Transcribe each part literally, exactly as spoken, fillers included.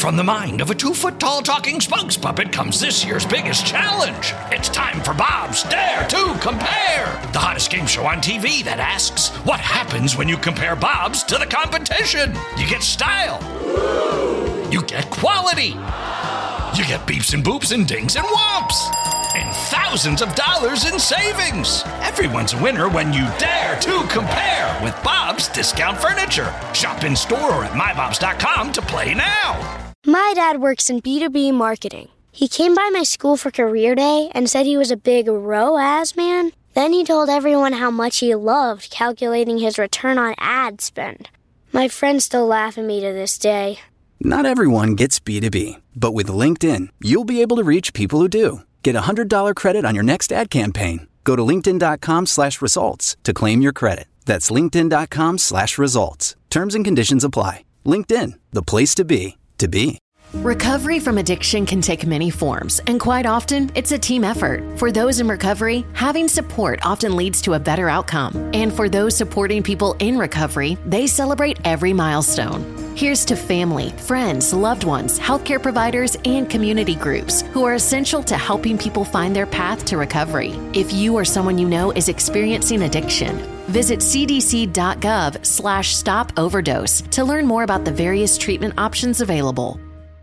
from the mind of a two-foot-tall talking spokes puppet comes this year's biggest challenge. It's time for Bob's Dare to Compare, the hottest game show on T V that asks, what happens when you compare Bob's to the competition? You get style. You get quality. You get beeps and boops and dings and whomps. And thousands of dollars in savings. Everyone's a winner when you dare to compare with Bob's Discount Furniture. Shop in store or at my bobs dot com to play now. My dad works in B two B marketing. He came by my school for career day and said he was a big R O A S man. Then he told everyone how much he loved calculating his return on ad spend. My friends still laugh at me to this day. Not everyone gets B two B, but with LinkedIn, you'll be able to reach people who do. Get a one hundred dollars credit on your next ad campaign. Go to linkedin.com slash results to claim your credit. That's linkedin.com slash results. Terms and conditions apply. LinkedIn, the place to be, to be. Recovery from addiction can take many forms, and quite often, it's a team effort. For those in recovery, having support often leads to a better outcome. And for those supporting people in recovery, they celebrate every milestone. Here's to family, friends, loved ones, healthcare providers, and community groups who are essential to helping people find their path to recovery. If you or someone you know is experiencing addiction, visit cdc.gov slash stop overdose to learn more about the various treatment options available.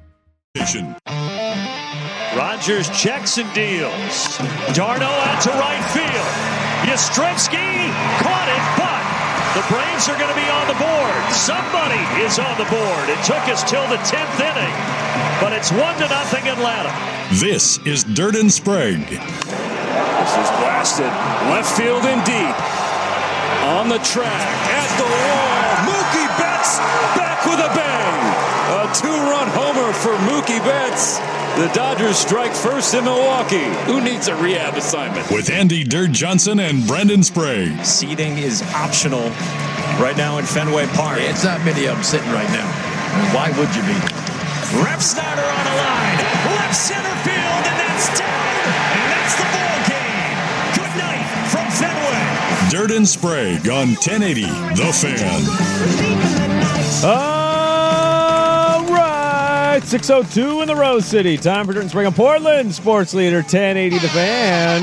Rogers checks and deals. Darno out to right field. Yastrzemski caught it, but the Braves are going to be on the board. Somebody is on the board. It took us till the tenth inning, but it's one to nothing Atlanta. This is Dirt and Sprague. This is blasted left field and deep. On the track, at the wall, Mookie Betts back with a bang. A two-run homer for Mookie Betts. The Dodgers strike first in Milwaukee. Who needs a rehab assignment? With Andy Dirt Johnson and Brendan Sprague. Seating is optional right now in Fenway Park. It's not many of them sitting right now. Why would you be? Refsnyder on a line. Left center field, and that's down. And that's the ball game. Good night from Fenway. Dirt and Sprague on ten eighty The Fan. All right, six oh two in the Rose City. Time for Dirt and Sprague on Portland Sports Leader ten eighty The Fan.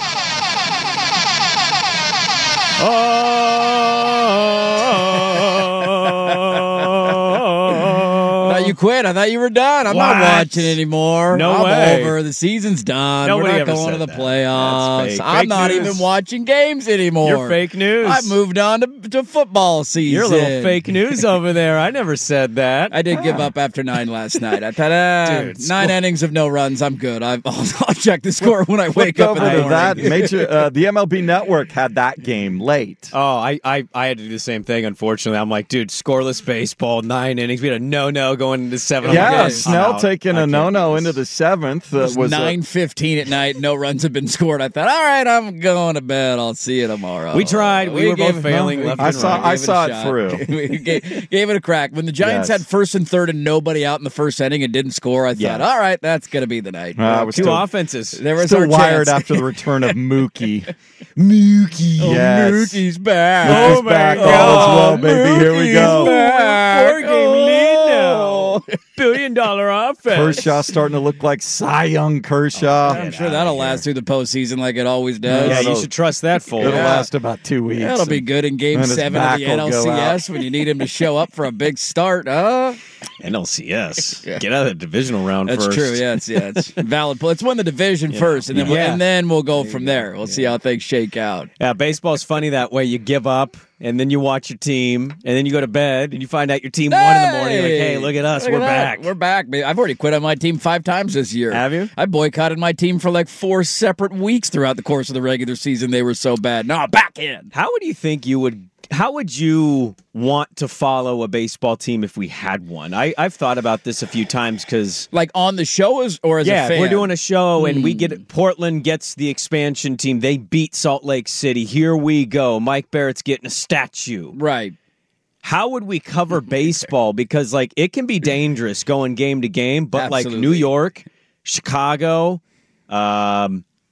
Oh, you quit. I thought you were done. I'm What? not watching anymore. No I'm way. over. The season's done. Nobody we're not ever going to said the that. playoffs. That's fake. I'm Fake not news. even watching games anymore. You're fake news. I moved on to, to football season. You're a little fake news over there. I never said that. I did give up after nine last night. I thought, ah, Dude, nine score- innings of no runs. I'm good. I, I'll, I'll check the score when I wake Flip up in over the to morning. that. Major, uh, the M L B Network had that game late. Oh, I, I, I had to do the same thing, unfortunately. I'm like, dude, scoreless baseball, nine innings. We had a no-no going into seven. Yeah, I'm Snell out. taking I a can't no-no do into this. the seventh. Uh, It was was nine fifteen at night. No runs have been scored. I thought, all right, I'm going to bed. I'll see you tomorrow. We tried. We, were gave both it- failing no, left I and saw- right. I gave saw a it shot. through. we gave, gave it a crack. When the Giants Yes. had first and third and nobody out in the first inning and didn't score, I thought, Yeah. all right, that's going to be the night. Uh, I was Two still, offenses. there was still our wired chance. after the return of Mookie. Mookie. Oh, Yes. Mookie's back. Mookie's oh, my back. God. All is well, baby. Here we Mookie's go. back. Four game lead Oh. now. Billion dollar offense. Kershaw starting to look like Cy Young Kershaw. I'm sure that'll last through the postseason like it always does. Yeah, you It'll- should trust that fool. It'll Yeah. last about two weeks. That'll be good in Game And his seven of back the will go N L C S when you need him to show up for a big start. Huh? N L C S. Yeah. Get out of the divisional round That's first. true. Yeah, it's yeah, it's valid. Let's win the division first, and then we'll, Yeah. and then we'll go from there. We'll see how things shake out. Yeah, baseball's funny that way. You give up, and then you watch your team, and then you go to bed, and you find out your team won in the morning. You're like, hey, look at us. Look We're at that. back. We're back, baby. I've already quit on my team five times this year. Have you? I boycotted my team for like four separate weeks throughout the course of the regular season. They were so bad. No, back in. How would you think you would how would you want to follow a baseball team if we had one? I, I've thought about this a few times because Like on the show as, or as yeah, a fan? we're doing a show and we Hmm. get Portland gets the expansion team. They beat Salt Lake City. Here we go. Mike Barrett's getting a statue. Right. How would we cover baseball? Because like it can be dangerous going game to game, but like Absolutely. New York, Chicago, um,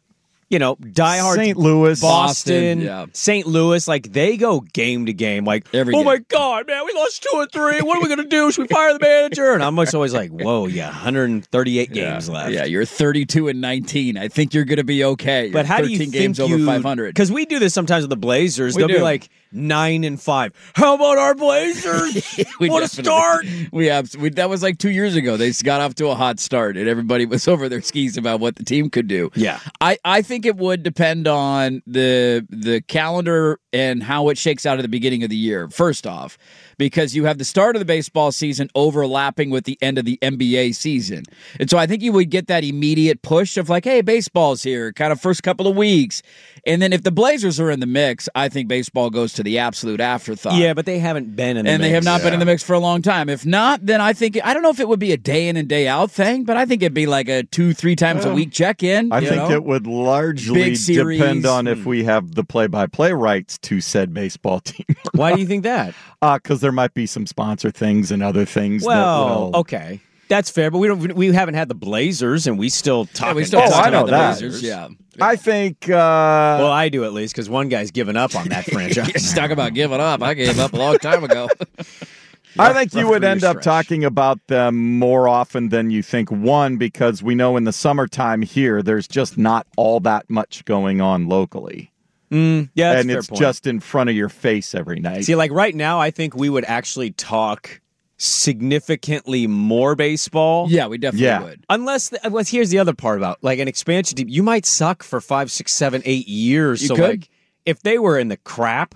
you know, diehard Saint Louis, Boston, Boston, yeah. Saint Louis, like they go game to game. Like, Every oh game. my God, man, we lost two or three. What are we going to do? Should we fire the manager? And I'm just always like, whoa, yeah, one hundred thirty-eight yeah. games left. Yeah, you're thirty-two and nineteen. I think you're going to be okay. You're But how do you thirteen think games over you, five hundred? Because we do this sometimes with the Blazers. We They'll do. be like nine and five. How about our Blazers? We what a definitely- start! We, abs- we that was like two years ago. They got off to a hot start, and everybody was over their skis about what the team could do. Yeah. I, I think it would depend on the the calendar and how it shakes out at the beginning of the year. First off, because you have the start of the baseball season overlapping with the end of the N B A season, and so I think you would get that immediate push of like, hey, baseball's here, kind of first couple of weeks. And then if the Blazers are in the mix, I think baseball goes to the absolute afterthought. Yeah, but they haven't been in the and mix. they have not Yeah. been in the mix for a long time. If not, then I think I don't know if it would be a day in and day out thing, but I think it'd be like a two, three times a week check in. I think know? it would largely Big series. depend on if we have the play-by-play rights to said baseball team. Why do you think that? Because there might be some sponsor things and other things. Well, that will... okay. That's fair, but we don't. We haven't had the Blazers, and we still talk. Yeah, we still Oh, talk I about know the that. Blazers. Yeah. I think. Uh, Well, I do at least because one guy's given up on that franchise. Just talk about giving up. I gave up a long time ago. I think you rough would three-year end up stretch. talking about them more often than you think. One, because we know in the summertime here, there's just not all that much going on locally. Mm, yeah, that's and a fair it's point. just in front of your face every night. See, like right now, I think we would actually talk significantly more baseball. Yeah, we definitely Yeah. would. Unless, the, unless here's the other part about like an expansion team, you might suck for five, six, seven, eight years. You so could. like, if they were in the crap,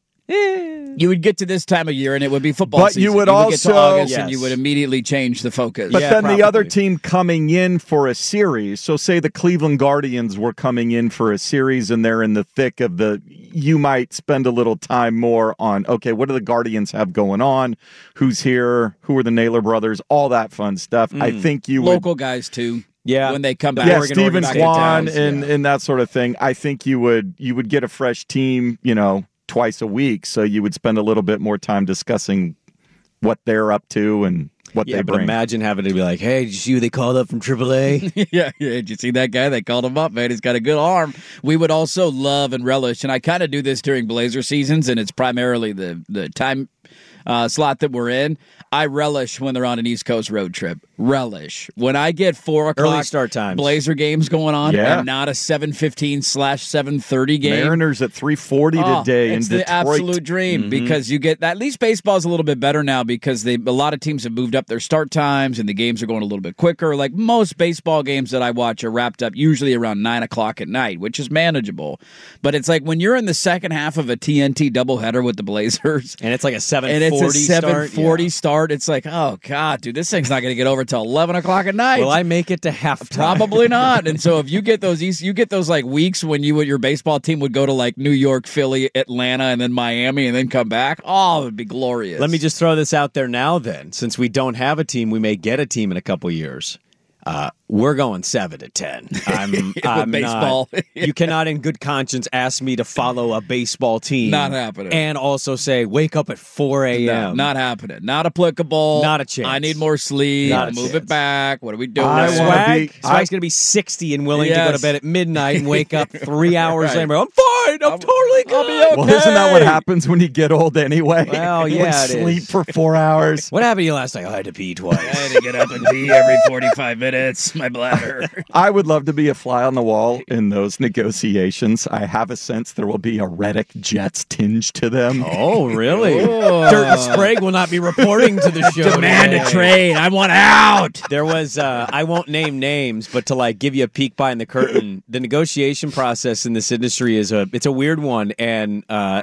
You would get to this time of year and it would be football But season. you would get to also- August and you Yes. would immediately change the focus. But Yeah, then the other probably. team coming in for a series, so say the Cleveland Guardians were coming in for a series and they're in the thick of the, you might spend a little time more on, okay, what do the Guardians have going on? Who's here? Who are the Naylor brothers? All that fun stuff. I think you would. Local guys too. Yeah. When they come back. Yeah, Oregon, Stephen Oregon, back in Kwan towns. and, Yeah. and that sort of thing. I think you would you would get a fresh team, you know, twice a week, so you would spend a little bit more time discussing what they're up to and what yeah, they but bring. imagine having to be like, hey, did you see who they called up from triple A? yeah, yeah. Did you see that guy? They called him up, man. He's got a good arm. We would also love and relish, and I kind of do this during Blazer seasons, and it's primarily the the time uh, slot that we're in. I relish when they're on an East Coast road trip. Relish. When I get four o'clock Early start times. Blazer games going on Yeah. and not a seven fifteen slash seven thirty game. Mariners at three forty Oh, today in it's Detroit. the absolute dream Mm-hmm. because you get at least baseball's a little bit better now because they a lot of teams have moved up their start times and the games are going a little bit quicker. Like most baseball games that I watch are wrapped up usually around nine o'clock at night, which is manageable. But it's like when you're in the second half of a T N T doubleheader with the Blazers. And it's like a seven And forty it's a seven forty start. start. It's like, oh, God, dude, this thing's not going to get over till eleven o'clock at night. Yeah. Will I make it to halftime? Probably not. And so if you get those East, you get those like weeks when you your baseball team would go to like New York, Philly, Atlanta, and then Miami, and then come back. Oh, it would be glorious. Let me just throw this out there now then. Since we don't have a team, we may get a team in a couple years. Uh, we're going seven to ten. I'm, I'm baseball. Not, you cannot, in good conscience, ask me to follow a baseball team. Not happening. And also say, wake up at four a.m. No, not happening. Not applicable. Not a chance. I need more sleep. Not a Move chance. it back. What are we doing? I wanna Swag, be- Swag's going to be sixty and willing to go Yes. to bed at midnight and wake up three hours Right. later. I'm fine. I'm, totally good. I'll be okay. Well, isn't that what happens when you get old anyway? Well, You yeah, would it sleep is. for four hours. What happened to you last night? I had to pee twice. I had to get up and pee every forty-five minutes. My bladder. I would love to be a fly on the wall in those negotiations. I have a sense there will be a Reddick Jets tinge to them. Oh, really? Oh. Dirt and Sprague will not be reporting to the show. Demand a today. trade. I want out. There was, uh, I won't name names, but to like give you a peek behind the curtain, the negotiation process in this industry is a, it's a weird one. And uh,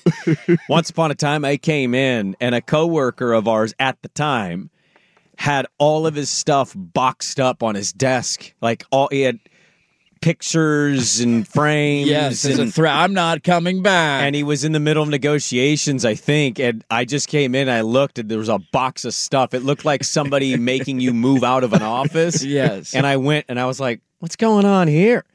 once upon a time, I came in, and a coworker of ours at the time had all of his stuff boxed up on his desk, like all he had pictures and frames. Yes, there's a and, threat. I'm not coming back. and he was in the middle of negotiations, I think, and I just came in, I looked, and there was a box of stuff. It looked like somebody making you move out of an office. Yes. And I went, and I was like, what's going on here?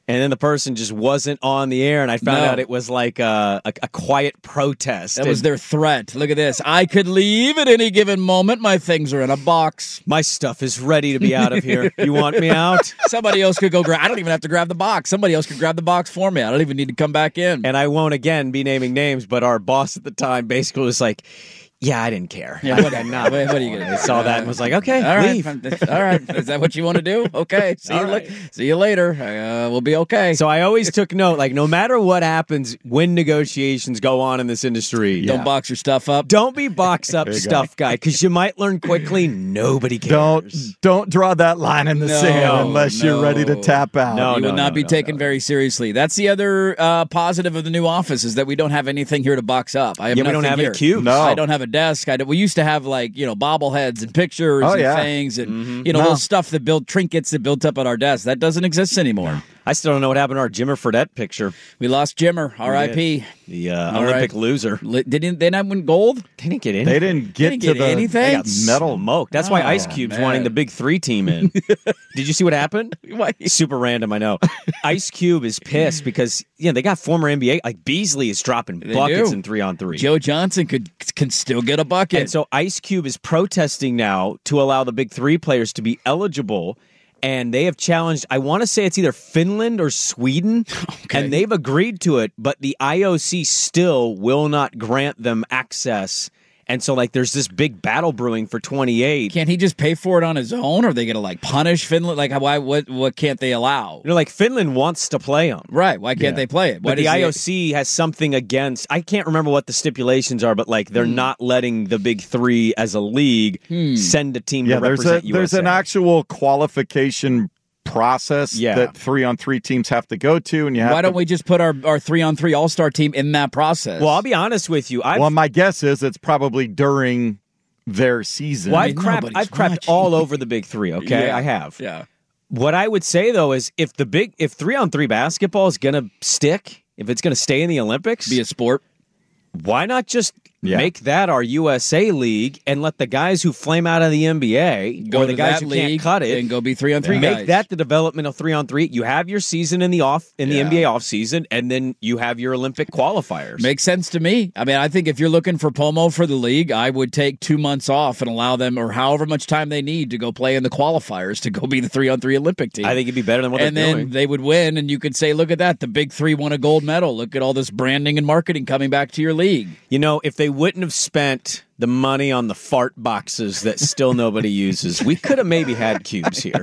And then the person just wasn't on the air, and I found No. out it was like a, a, a quiet protest. That was And their threat. Look at this. I could leave at any given moment. My things are in a box. my stuff is ready to be out of here. You want me out? Somebody else could go grab. I don't even have to grab the box. Somebody else could grab the box for me. I don't even need to come back in. And I won't again be naming names, but our boss at the time basically was like, yeah, I didn't care. Yeah, I- what, I'm not. what, what are you going to I saw that and was like, okay, all right, leave. all right. Is that what you want to do? Okay. See you. All right. la- see you later. Uh, we'll be okay. So I always took note, like, no matter what happens when negotiations go on in this industry, Don't box your stuff up. don't be box up There you go. stuff guy, because you might learn quickly nobody cares. Don't don't draw that line in the No, sand unless you're no. ready to tap out. No, you no, will not no, be no, taken no. very seriously. That's the other uh, positive of the new office is that we don't have anything here to box up. I have Yeah, we nothing don't have here. any cubes. No. I don't have a desk. I don't- we used to have like you know bobbleheads and pictures Oh, and yeah. things and Mm-hmm. you know No. little stuff that built trinkets that built up at our desk. That doesn't exist anymore. I still don't know what happened to our Jimmer Fredette picture. We lost Jimmer, R I P The uh, All Olympic right. loser. Li- Didn't they not win gold? They didn't get in. They didn't get didn't to get the anything? They got metal. Smoked. That's why Oh, Ice Cube's man. wanting the big three team in. Did you see what happened? Why? Super random, I know. Ice Cube is pissed because you know they got former N B A like Beasley is dropping They buckets do. in three on three. Joe Johnson could can still get a bucket. And so Ice Cube is protesting now to allow the big three players to be eligible. And they have challenged, I want to say it's either Finland or Sweden, and they've agreed to it, but the I O C still will not grant them access. And so, like, there's this big battle brewing for twenty-eight. Can't he just pay for it on his own? Or are they going to like punish Finland? Like, why? What? What can't they allow? You know, like, Finland wants to play them. Right? Why can't Yeah. they play it? Why But the does I O C has something against. I can't remember what the stipulations are, but like they're not letting the big three as a league send a team Yeah, to there's a represent U S A. there's an actual qualification process Yeah. that three on three teams have to go to, and you have Why don't to, we just put our, our three on three all star team in that process? Well, I'll be honest with you. I've, Well, my guess is it's probably during their season. well, I I've mean, crapped, nobody's I've crapped watching. all over the big three. Okay, Yeah. I have. yeah. What I would say though is if the big if three on three basketball is gonna stick, if it's gonna stay in the Olympics, Be a sport. why not just Yeah. make that our U S A league and let the guys who flame out of the N B A Go or the to guys that who league can't cut it and go be three on three. make guys. that the development of three on three. You have your season in the off in the Yeah. N B A off season, and then you have your Olympic qualifiers. Makes sense to me. I mean, I think if you're looking for Pomo for the league, I would take two months off and allow them, or however much time they need, to go play in the qualifiers to go be the three on three Olympic team. I think it'd be better than what and they're then doing. they would win, and you could say, "Look at that! The big three won a gold medal. Look at all this branding and marketing coming back to your league." You know, if they wouldn't have spent the money on the fart boxes that still nobody uses, we could have maybe had cubes here.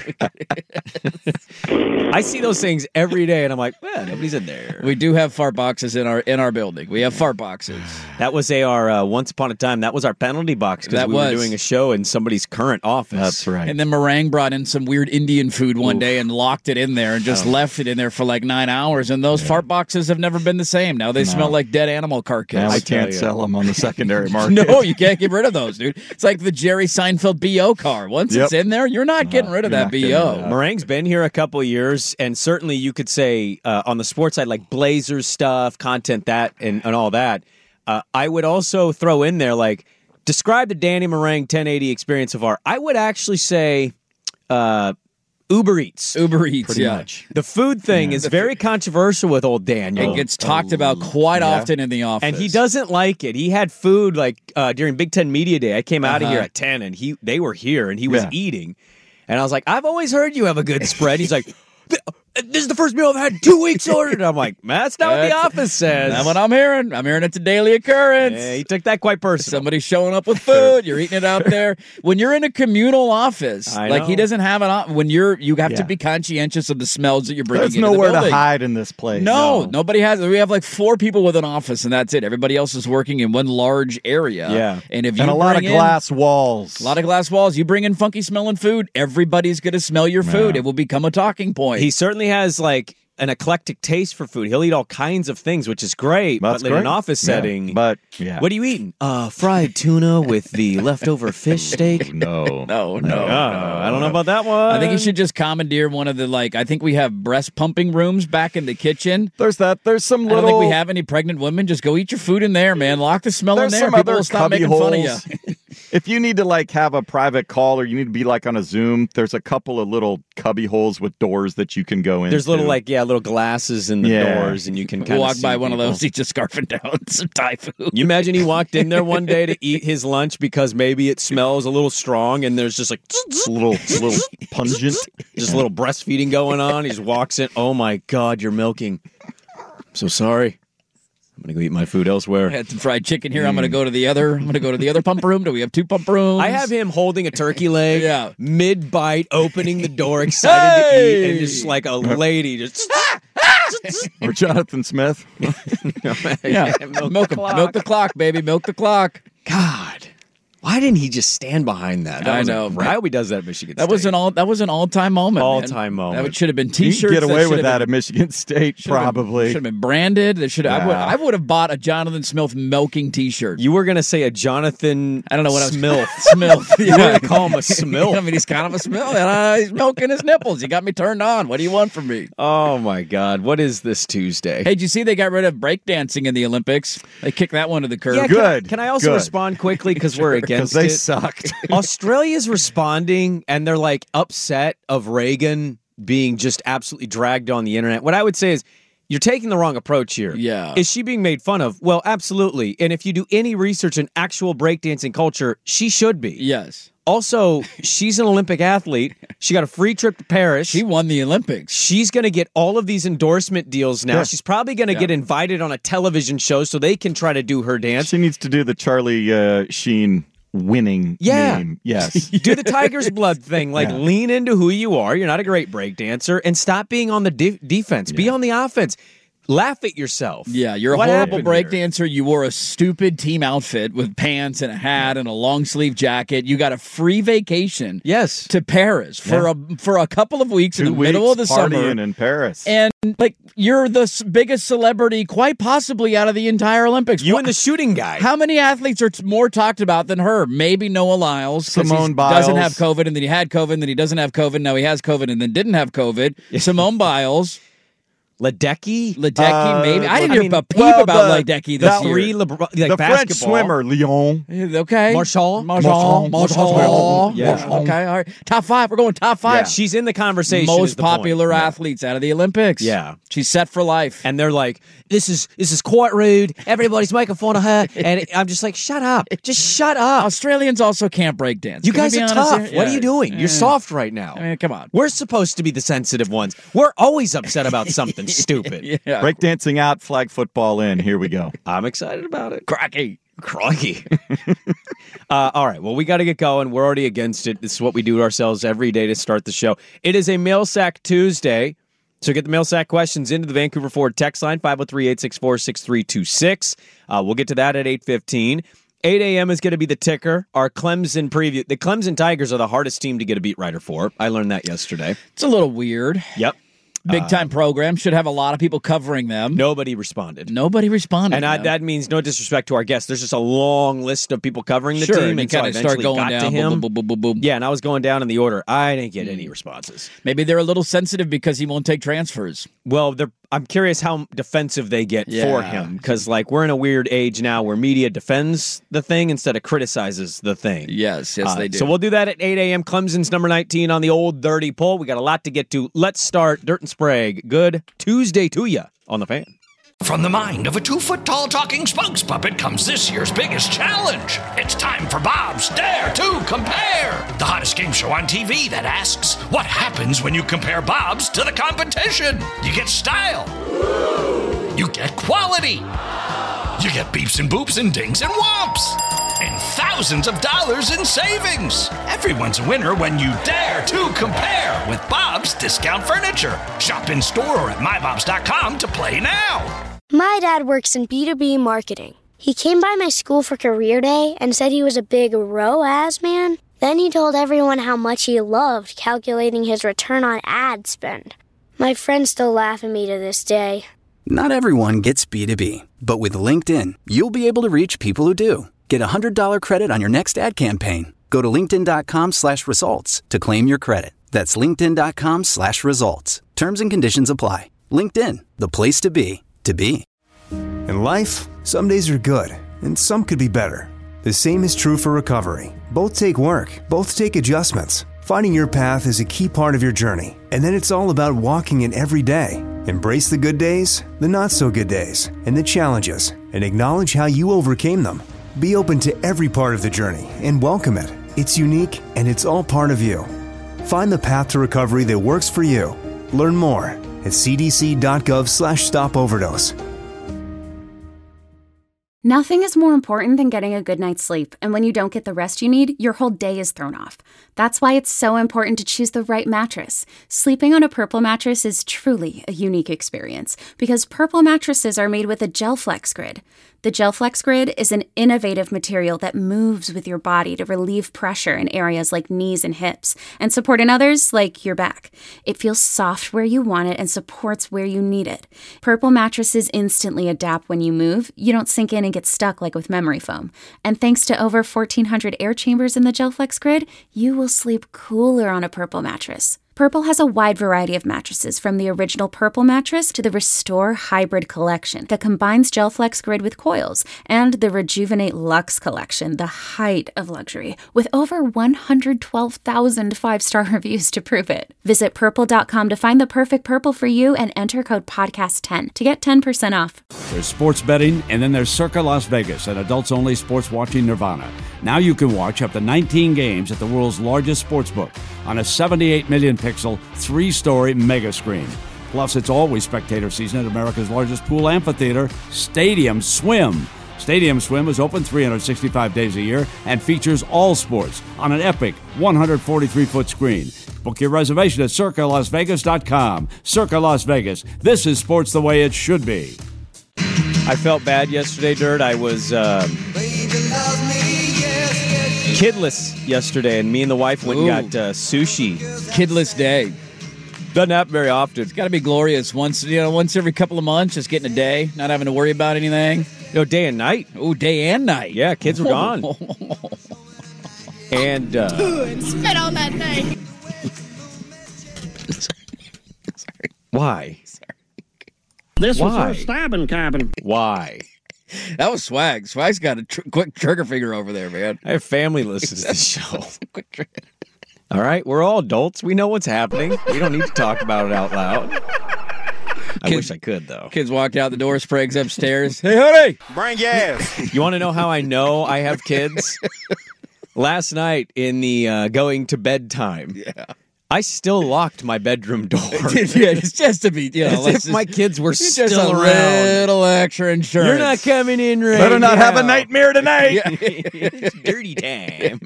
I see those things every day, and I'm like, well, nobody's in there. We do have fart boxes in our in our building. We have fart boxes. That was a, our uh, once upon a time. That was our penalty box because That we was. were doing a show in somebody's current office. That's right. And then Meringue brought in some weird Indian food one day and locked it in there and just left it in there for like nine hours. And those fart boxes have never been the same. Now they smell like dead animal carcass. Now we tell can't you. sell them on the secondary market. No, you can't get rid of those, dude. It's like the Jerry Seinfeld B O car. Once Yep. it's in there, you're not getting rid of you're that not B getting rid O. of that. Meringue's been here a couple of years, and certainly you could say uh, on the sports side, like Blazers stuff, content that, and, and all that. Uh, I would also throw in there, like, describe the Danny Meringue ten eighty experience so far. I would actually say uh, Uber Eats. Uber Eats, Pretty yeah. much. The food thing is very controversial with old Daniel. It gets talked about quite often in the office. And he doesn't like it. He had food like uh, during Big Ten Media Day. I came out of Uh-huh. here at ten, and he they were here, and he was Yeah. eating. And I was like, I've always heard you have a good spread. He's like, "Th- this is the first meal I've had in two weeks ordered. I'm like, man, that's not what the That's- office says. That's what I'm hearing. I'm hearing it's a daily occurrence. Yeah, he took that quite personal. Somebody's showing up with food. You're eating it out there. When you're in a communal office, I like he know. doesn't have an. o- When you're, you have Yeah. to be conscientious of the smells that you're bringing. There's into nowhere the to building. hide in this place. No, nobody has. We have like four people with an office, and that's it. Everybody else is working in one large area. Yeah. and if you And a lot of bring in- glass walls. a lot of glass walls. You bring in funky smelling food, everybody's going to smell your food. It will become a talking point. He certainly has like an eclectic taste for food. He'll eat all kinds of things, which is great. That's but in an great. office Yeah, setting, but, yeah. what are you eating? Uh, fried tuna with the leftover fish steak. No. no, no, Oh, I don't know about that one. I think you should just commandeer one of the like. I think we have breast pumping rooms back in the kitchen. There's that. There's some I little. don't think we have any pregnant women. Just go eat your food in there, man. Lock the smell There's in there. some People other will stop cubby making fun of holes you. If you need to like have a private call or you need to be like on a Zoom, there's a couple of little cubby holes with doors that you can go in. There's little like yeah, little glasses in the Yeah. doors, and you can kind of Walk see by one of people. those, he's just scarfing down some Thai food. You imagine he walked in there one day to eat his lunch because maybe it smells a little strong, and there's just like It's a little, a little pungent. just a little breastfeeding going on. He just walks in. Oh my God, you're milking. I'm so sorry. I'm gonna go eat my food elsewhere. I had some fried chicken here. I'm going to go to the other. I'm going to go to the other pump room. Do we have two pump rooms? I have him holding a turkey leg, Yeah. mid bite, opening the door, excited to eat, and just like a lady, just Or Jonathan Smith. Yeah, milk, milk, the him. clock. milk the clock, baby. Milk the clock. God, why didn't he just stand behind that? that I was know. A, I hope he does that at Michigan That State. was an all. That was an all-time moment. man. All-time moment. That should have been You T-shirts. can get away should with have that been- at Michigan State, should have been- probably. should have been branded. That should. I would. Yeah. I would have bought a Jonathan Smith milking T-shirt. You were gonna say a Jonathan. I don't know what I was. Smilf. Smilf. You were Yeah. gonna call him a Smilf. I mean, he's kind of a Smilf. And, uh, he's milking his nipples. You got me turned on. What do you want from me? Oh my God, what is this Tuesday? Hey, did you see they got rid of breakdancing in the Olympics? They kicked that one to the curb. Yeah, Good, Can I, can I also good. respond quickly because we're Because against they it? sucked. Australia's responding, and they're like upset of Reagan being just absolutely dragged on the internet. What I would say is, you're taking the wrong approach here. Yeah. Is she being made fun of? Well, absolutely. And if you do any research in actual breakdancing culture, she should be. Yes. Also, she's an Olympic athlete. She got a free trip to Paris. She won the Olympics. She's going to get all of these endorsement deals now. Yeah. She's probably going to Yeah. get invited on a television show so they can try to do her dance. She needs to do the Charlie uh, Sheen winning Yeah. name. Yes. Do the Tiger's Blood thing. Like, Yeah. lean into who you are. You're not a great break dancer. And stop being on the de- defense. Be on the offense. Laugh at yourself. Yeah, you're a What horrible happened break here? dancer. You wore a stupid team outfit with pants and a hat and a long sleeve jacket. You got a free vacation Yes. to Paris for a for a couple of weeks in Two the middle of the weeks summer. partying in Paris. And like you're the s- biggest celebrity, quite possibly out of the entire Olympics. You Wha- and the shooting guy. How many athletes are t- more talked about than her? Maybe Noah Lyles. 'cause Simone he Biles. doesn't have COVID, and then he had COVID, and then he doesn't have COVID. Now he has COVID, and then didn't have COVID. Simone Biles, Ledecky? Ledecky, Uh, maybe. I didn't I heir mean, a peep well, about the- Ledecky this that year. Three LeBron, like the French basketball. swimmer, Lyon. Okay. Marshall? Marshall. Marshall. Marshall. Yeah. Marshall. Okay. All right. Top five. We're going top five. She's in the conversation. is Most the point. popular athletes out of the Olympics. Yeah. She's set for life. And they're like, this is this is quite rude. Everybody's making fun of her. And it- I'm just like, shut up. Just shut up. Australians also can't break dance. You Can we guys be are honest tough. here? What are Yeah. you doing? You're Yeah. soft right now. I mean, come on. We're supposed to be the sensitive ones. We're always upset about something stupid. Yeah. Breakdancing out, flag football in. Here we go. I'm excited about it. Cracky. Crikey. uh, all right. Well, we got to get going. We're already against it. This is what we do to ourselves every day to start the show. It is a Mail Sack Tuesday. So get the Mail Sack questions into the Vancouver Ford text line, five oh three, eight six four, six three two six. Uh, we'll get to that at eight fifteen. eight a.m. is going to be the ticker. Our Clemson preview. The Clemson Tigers are the hardest team to get a beat writer for. I learned that yesterday. It's a little weird. Yep. Big time program. Should have a lot of people covering them. Nobody responded. Nobody responded. And I, man. that means no disrespect to our guests. There's just a long list of people covering the Sure, team, and you and so I kinda start eventually going got down, to him. boom, boom, boom, boom, boom. Yeah, and I was going down in the order. I didn't get any responses. Maybe they're a little sensitive because he won't take transfers. Well, they're, I'm curious how defensive they get Yeah. for him because, like, we're in a weird age now where media defends the thing instead of criticizes the thing. Yes, yes, Uh, they do. So we'll do that at eight a.m. Clemson's number nineteen on the old dirty poll. We got a lot to get to. Let's start Dirt and Sprague. Good Tuesday to you on the Fan. From the mind of a two-foot-tall talking spokes puppet comes this year's biggest challenge. It's time for Bob's Dare to Compare, the hottest game show on T V that asks, what happens when you compare Bob's to the competition? You get style. You get quality. You get beeps and boops and dings and whomps. And thousands of dollars in savings. Everyone's a winner when you dare to compare with Bob's Discount Furniture. Shop in store or at my bobs dot com to play now. My dad works in B two B marketing. He came by my school for career day and said he was a big R O A S man. Then he told everyone how much he loved calculating his return on ad spend. My friends still laugh at me to this day. Not everyone gets B two B, but with LinkedIn, you'll be able to reach people who do. Get a one hundred dollars credit on your next ad campaign. Go to linkedin.com slash results to claim your credit. That's linkedin.com slash results. Terms and conditions apply. LinkedIn, the place to be, to be. In life, some days are good, and some could be better. The same is true for recovery. Both take work, both take adjustments. Finding your path is a key part of your journey, and then it's all about walking it every day. Embrace the good days, the not so good days, and the challenges, and acknowledge how you overcame them. Be open to every part of the journey and welcome it. It's unique and it's all part of you. Find the path to recovery that works for you. Learn more at cdc.gov slash stop overdose. Nothing is more important than getting a good night's sleep, and when you don't get the rest you need, your whole day is thrown off. That's why it's so important to choose the right mattress. Sleeping on a Purple mattress is truly a unique experience, because Purple mattresses are made with a GelFlex Grid. The GelFlex Grid is an innovative material that moves with your body to relieve pressure in areas like knees and hips, and support in others like your back. It feels soft where you want it and supports where you need it. Purple mattresses instantly adapt when you move. You don't sink in and get stuck like with memory foam. And thanks to over fourteen hundred air chambers in the GelFlex Grid, you will sleep cooler on a Purple mattress. Purple has a wide variety of mattresses, from the original Purple mattress to the Restore Hybrid collection that combines GelFlex Grid with coils, and the Rejuvenate Luxe collection, the height of luxury, with over one hundred twelve thousand five-star reviews to prove it. Visit purple dot com to find the perfect Purple for you and enter code podcast ten to get ten percent off. There's sports betting, and then there's Circa Las Vegas, an adults-only sports watching nirvana. Now you can watch up to nineteen games at the world's largest sportsbook on a seventy-eight million pixel, three-story mega screen. Plus, it's always spectator season at America's largest pool amphitheater, Stadium Swim. Stadium Swim is open three hundred sixty-five days a year and features all sports on an epic one hundred forty-three foot screen. Book your reservation at circa las vegas dot com. Circa Las Vegas. This is sports the way it should be. I felt bad yesterday, Dirt. I was um, kidless yesterday, and me and the wife went Ooh. and got uh, sushi. Kidless day. Doesn't happen very often. It's got to be glorious. Once, you know, once every couple of months, just getting a day, not having to worry about anything. No, day and night. Oh, day and night. Yeah, kids were gone. and uh, and spit on that thing. Sorry. Why? Sorry. This Why? was her stabbing cabin. Why? That was Swag. Swag's got a tr- quick trigger finger over there, man. I have family listens to the show. Quick trigger. All right, we're all adults. We know what's happening. We don't need to talk about it out loud. I Kids, wish I could, though. Kids walked out the door, Sprague's upstairs. Hey, honey! Bring gas. You want to know how I know I have kids? Last night in the uh, going to bed time, yeah. I still locked my bedroom door. yeah, it's just to be, you know, as if my kids were just still a around. little extra insurance. You're not coming in right Better not now. have a nightmare tonight. Yeah. It's dirty time.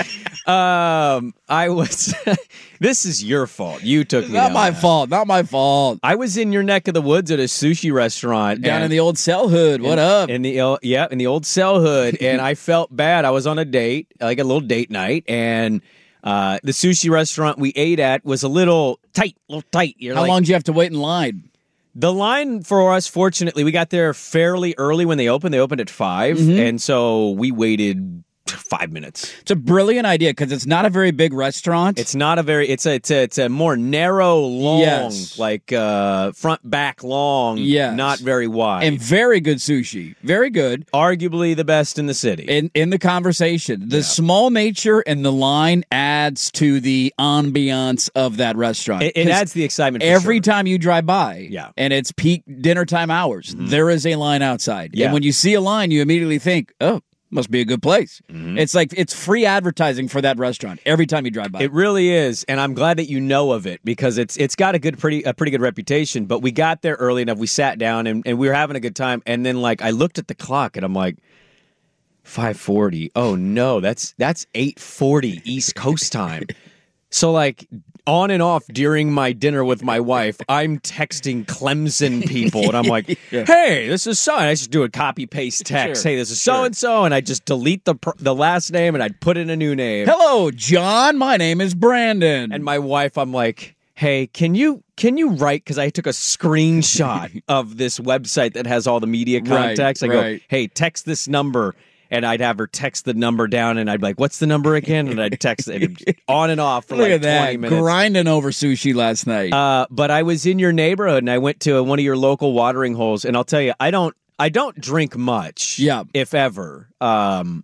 um, I was. This is your fault. You took It's me. not down my that. fault. Not my fault. I was in your neck of the woods at a sushi restaurant Down and- in the old cell hood. What in, up? In the el- yeah, in the old cell hood, and I felt bad. I was on a date, like a little date night, and uh, the sushi restaurant we ate at was a little tight, a little tight. You're How like, long do you have to wait in line? The line for us, fortunately, we got there fairly early when they opened. They opened at five, Mhm. and so we waited five minutes. It's a brilliant idea because it's not a very big restaurant. It's not a very. It's a. It's a. It's a more narrow, long, Yes. like uh, front back long. Yes. Not very wide. And very good sushi. Very good. Arguably the best in the city. In in the conversation. The small nature and the line adds to the ambiance of that restaurant. It, it 'Cause adds the excitement for every sure. time you drive by, Yeah. and it's peak dinner time hours, there is a line outside. Yeah. And when you see a line, you immediately think, oh, must be a good place. Mm-hmm. It's like it's free advertising for that restaurant every time you drive by. It really is, and I'm glad that you know of it because it's it's got a good, pretty a pretty good reputation. But we got there early enough. We sat down and, and we were having a good time. And then like I looked at the clock and I'm like, five forty. Oh no, that's that's eight forty East Coast time. So like on and off during my dinner with my wife, I'm texting Clemson people, and I'm like, Yeah. "Hey, this is so." And I just do a copy paste text. Sure, Hey, this is so and so, and I just delete the pr- the last name and I'd put in a new name. Hello, John. My name is Brandon. And my wife, I'm like, hey, can you can you write? Because I took a screenshot of this website that has all the media Right, contacts. I go, right. hey, text this number. And I'd have her text the number down, and I'd be like, what's the number again? And I'd text it on and off for Look like at that. twenty minutes. Grinding over sushi last night. Uh, but I was in your neighborhood, and I went to one of your local watering holes, and I'll tell you, I don't I don't drink much, Yeah. if ever. Um,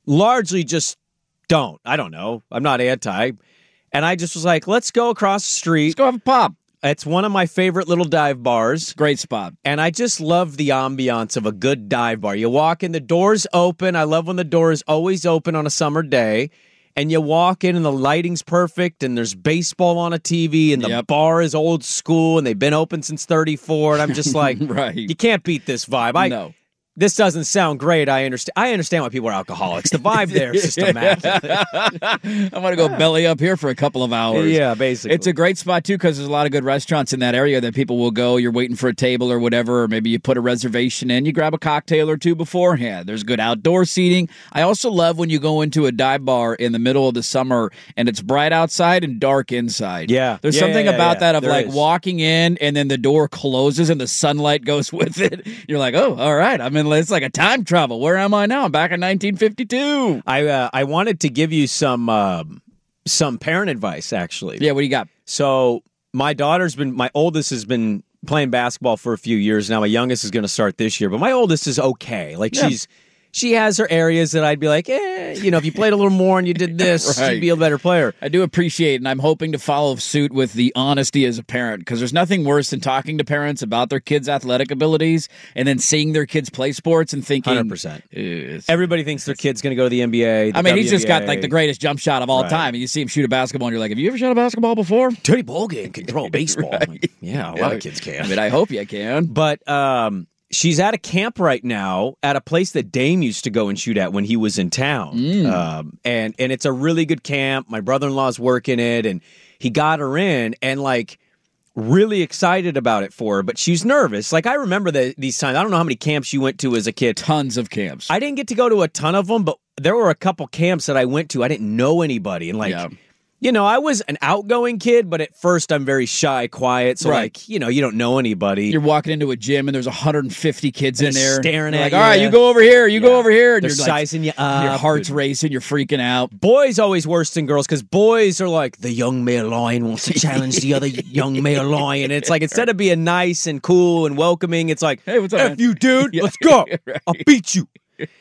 largely just don't. I don't know. I'm not anti. And I just was like, let's go across the street. Let's go have a pop. It's one of my favorite little dive bars. Great spot. And I just love the ambiance of a good dive bar. You walk in, the door's open. I love when the door is always open on a summer day. And you walk in and the lighting's perfect and there's baseball on a T V and the Yep. bar is old school and they've been open since thirty-four. And I'm just like, Right. you can't beat this vibe. I No. This doesn't sound great. I understand. I understand why people are alcoholics. The vibe there is just immaculate. I'm going to go belly up here for a couple of hours. Yeah, basically. It's a great spot, too, because there's a lot of good restaurants in that area that people will go. You're waiting for a table or whatever, or maybe you put a reservation in. You grab a cocktail or two beforehand. There's good outdoor seating. I also love when you go into a dive bar in the middle of the summer and it's bright outside and dark inside. Yeah. There's Yeah, something yeah, about yeah. that of There like is. walking in and then the door closes and the sunlight goes with it. You're like, oh, all right. I'm in. It's like a time travel. Where am I now? I'm back in nineteen fifty-two. I uh, I wanted to give you some um, some parent advice, actually. Yeah, what do you got? So my daughter's been, my oldest has been playing basketball for a few years now. My youngest is going to start this year, but my oldest is okay. Like Yeah. she's she has her areas that I'd be like, eh, you know, if you played a little more and you did this, Right. you'd be a better player. I do appreciate, and I'm hoping to follow suit with the honesty as a parent, because there's nothing worse than talking to parents about their kids' athletic abilities and then seeing their kids play sports and thinking, one hundred percent. "Ugh." Everybody thinks their kid's going to go to the N B A. the I mean, he's just got W N B A. like the greatest jump shot of all Right. time, and you see him shoot a basketball, and you're like, "Have you ever shot a basketball before?" Tony Ballgame can throw a baseball. I'm like, yeah, a lot Yeah. of kids can. I mean, I hope you can. But um, she's at a camp right now at a place that Dame used to go and shoot at when he was in town. Mm. Um, and, and it's a really good camp. My brother-in-law's working it, and he got her in and, like, really excited about it for her. But she's nervous. Like, I remember the, these times. I don't know how many camps you went to as a kid. Tons of camps. I didn't get to go to a ton of them, but there were a couple camps that I went to. I didn't know anybody. And, like... Yeah. You know, I was an outgoing kid, but at first I'm very shy, quiet. So, Right. like, you know, you don't know anybody. You're walking into a gym and there's one hundred fifty kids And in they're there staring You're at like, you. all right, you go over here, you go Yeah. over here, and They're you're like, sizing you up. your heart's racing, you're freaking out. Boys always worse than girls because boys are like, the young male lion wants to challenge the other young male lion. And it's like, instead of being nice and cool and welcoming, it's like, Hey, what's up, F man? you, dude. Yeah. Let's go. Right. I'll beat you.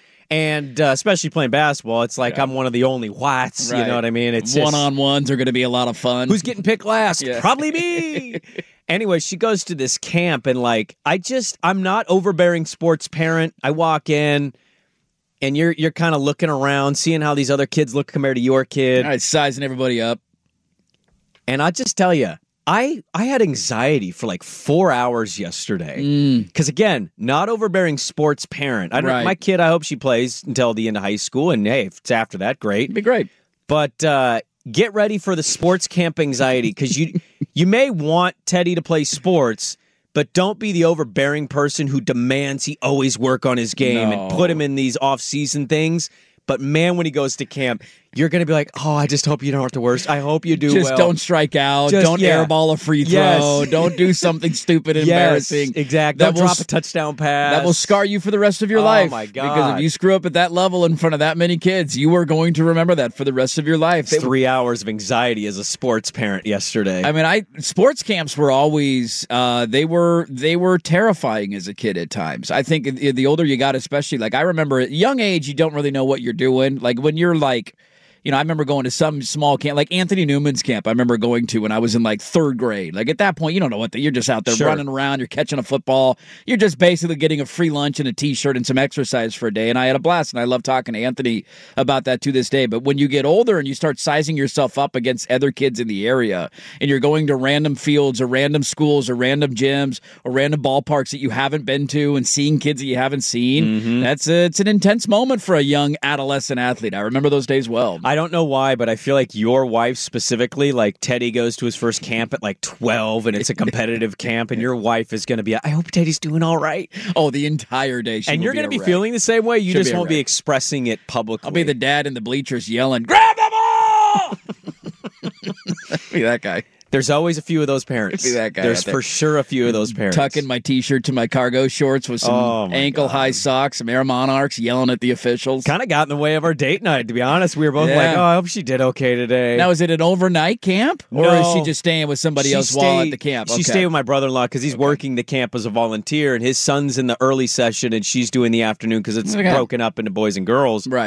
And uh, especially playing basketball, it's like I'm one of the only whites. You know what I mean? It's just- one-on-ones are going to be a lot of fun. Who's getting picked last? Yeah. Probably me. Anyway, she goes to this camp and like I just I'm not overbearing sports parent. I walk in and you're you're kind of looking around, seeing how these other kids look compared to your kid. All right, sizing everybody up. And I just tell you, I I had anxiety for like four hours yesterday because again, not overbearing sports parent. I don't. Right. My kid, I hope she plays until the end of high school, and hey, if it's after that, great. It'd be great. But uh, get ready for the sports camp anxiety because you you may want Teddy to play sports, but don't be the overbearing person who demands he always work on his game No. and put him in these off-season things. But man, when he goes to camp, you're going to be like, oh, I just hope you don't have to work. I hope you do Just well. don't strike out. Just- don't yeah. airball a free throw. Yes. Don't do something stupid and Yes, embarrassing. exactly. That Don't will drop s- a touchdown pass. That will scar you for the rest of your Oh, life. my Because God. if you screw up at that level in front of that many kids, you are going to remember that for the rest of your life. It's three hours of anxiety as a sports parent yesterday. I mean, I sports camps were always uh, they were they were terrifying as a kid at times. I think the the older you got, especially like I remember at young age, you don't really know what you're doing. Like when you're like. You know, I remember going to some small camp, like Anthony Newman's camp. I remember going to when I was in like third grade. Like at that point, you don't know what the, you're just out there Sure. running around. You're catching a football. You're just basically getting a free lunch and a T-shirt and some exercise for a day. And I had a blast. And I love talking to Anthony about that to this day. But when you get older and you start sizing yourself up against other kids in the area, and you're going to random fields or random schools or random gyms or random ballparks that you haven't been to and seeing kids that you haven't seen, Mm-hmm. that's a, it's an intense moment for a young adolescent athlete. I remember those days well. I don't know why, but I feel like your wife specifically, like Teddy goes to his first camp at like twelve and it's a competitive camp and your wife is going to be, I hope Teddy's doing all right. Oh, the entire day. She and will you're be going to a be wreck. feeling the same way. You She'll just be a won't be wreck. expressing it publicly. I'll be the dad in the bleachers yelling, grab them all! Be that guy. There's always a few of those parents. Be that guy There's out there. for sure a few of those parents. Tucking my T-shirt to my cargo shorts with some Oh, my ankle-high socks, some Air Monarchs, yelling at the officials. Kind of got in the way of our date night, to be honest. We were both Yeah. like, oh, I hope she did okay today. Now, is it an overnight camp? Or No. is she just staying with somebody She else while at stayed- the camp? She Okay. stayed with my brother-in-law because he's working the camp as a volunteer, and his son's in the early session, and she's doing the afternoon because it's Okay. broken up into boys and girls. Right.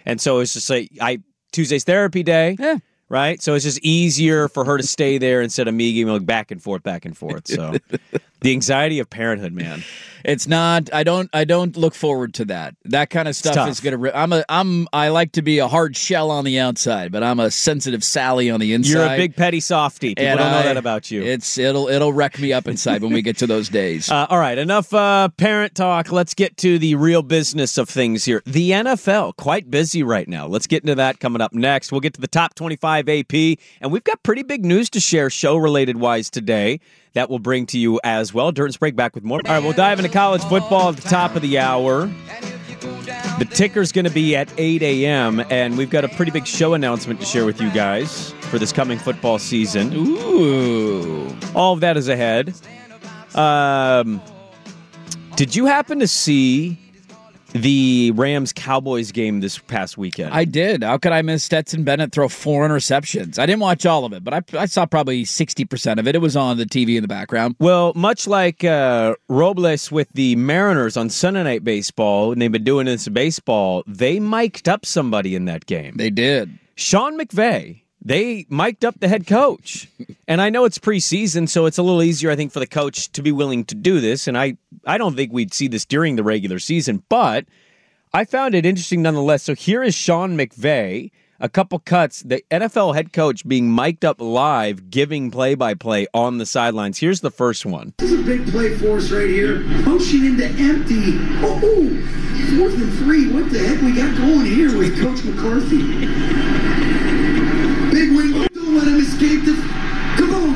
And so it's just like I Tuesday's therapy day. Yeah. Right? So it's just easier for her to stay there instead of me going back and forth, back and forth. So the anxiety of parenthood, man. It's not. I don't. I don't look forward to that. That kind of stuff is gonna. I'm a. I'm. I like to be a hard shell on the outside, but I'm a sensitive Sally on the inside. You're a big petty softy. People And don't know I- that about you. It's. It'll. It'll wreck me up inside when we get to those days. Uh, all right, enough uh, parent talk. Let's get to the real business of things here. The N F L, quite busy right now. Let's get into that coming up next. We'll get to the top twenty-five A P, and we've got pretty big news to share show-related wise today that we'll bring to you as well. Dirt and Sprague back with more. All right, we'll dive into college football at the top of the hour. The ticker's going to be at eight a.m., and we've got a pretty big show announcement to share with you guys for this coming football season. Ooh. All of that is ahead. Um, did you happen to see the Rams-Cowboys game this past weekend? I did. How could I miss Stetson Bennett throw four interceptions? I didn't watch all of it, but I, I saw probably sixty percent of it. It was on the T V in the background. Well, much like uh, Robles with the Mariners on Sunday Night Baseball, and they've been doing this in baseball, they mic'd up somebody in that game. They did. Sean McVay. They mic'd up the head coach. And I know it's preseason, so it's a little easier, I think, for the coach to be willing to do this. And I, I don't think we'd see this during the regular season, but I found it interesting nonetheless. So here is Sean McVay, a couple cuts, the N F L head coach being mic'd up live, giving play-by-play on the sidelines. Here's the first one. This is a big play for us right here. Motion into empty. Oh, fourth and three. What the heck we got going here with Coach McCarthy? Big wing. Don't let him escape this. Come on.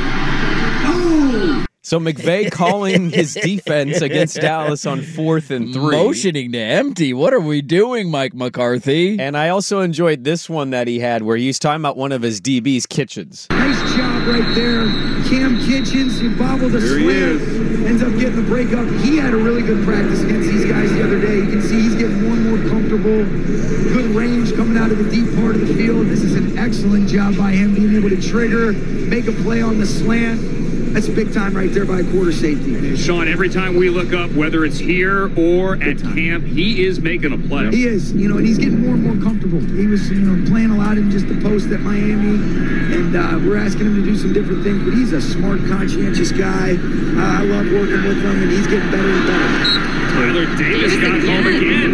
Oh. So McVay calling his defense against Dallas on fourth and three. Motioning to empty. What are we doing, Mike McCarthy? And I also enjoyed this one that he had where he was talking about one of his D B's, Kitchens. Nice job right there. Cam Kitchens, he bobbled a slant, ends up getting the break up. He had a really good practice against these guys the other day. You can see he's getting more and more comfortable. Good range coming out of the deep part of the field. This is an excellent job by him being able to trigger, make a play on the slant. That's big time right there by a quarter safety. Sean, every time we look up, whether it's here or at camp, he is making a play. He is, you know, and he's getting more and more comfortable. He was, you know, playing a lot in just the post at Miami, and uh, we're asking him to do some different things, but he's a smart, conscientious guy. Uh, I love working with him, and he's getting better and better. Tyler Davis got home again.